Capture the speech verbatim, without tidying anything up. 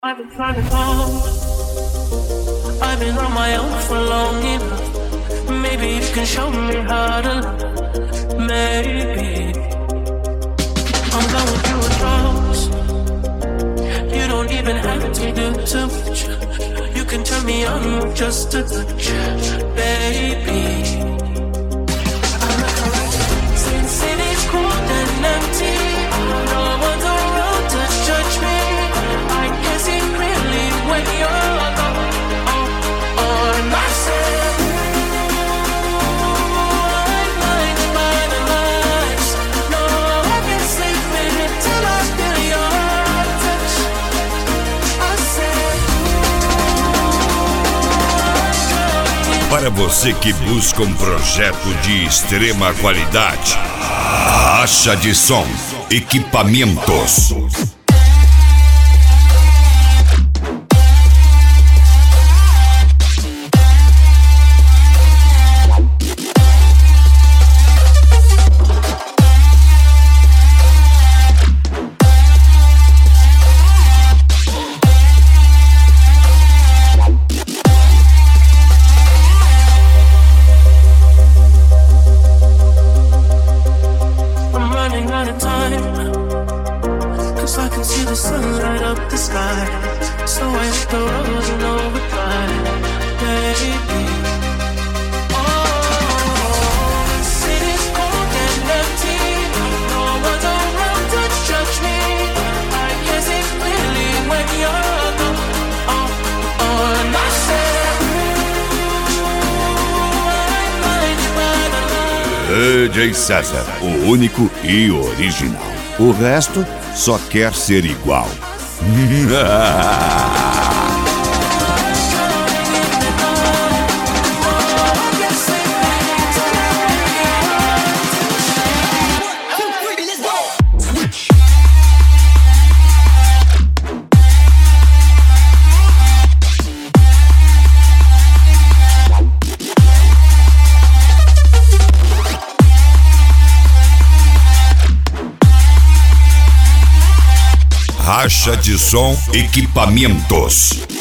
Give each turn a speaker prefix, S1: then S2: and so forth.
S1: I've been trying to call. I've been on my own for long enough. Maybe you can show me how to love. Maybe I'm going through a drought. You don't even have to do too much. You can turn me on with just a touch, baby. Since it is cold and empty, no one's around to judge me. I guess it really when you're alone. Oh, oh, and I said, I'm blinded by the lights. No, I can't sleep in it till I feel your touch. I said,
S2: para você que busca um projeto de extrema qualidade, Racha de Som Equipamentos. D J César, o único e original. O resto só quer ser igual. Racha de Som Equipamentos.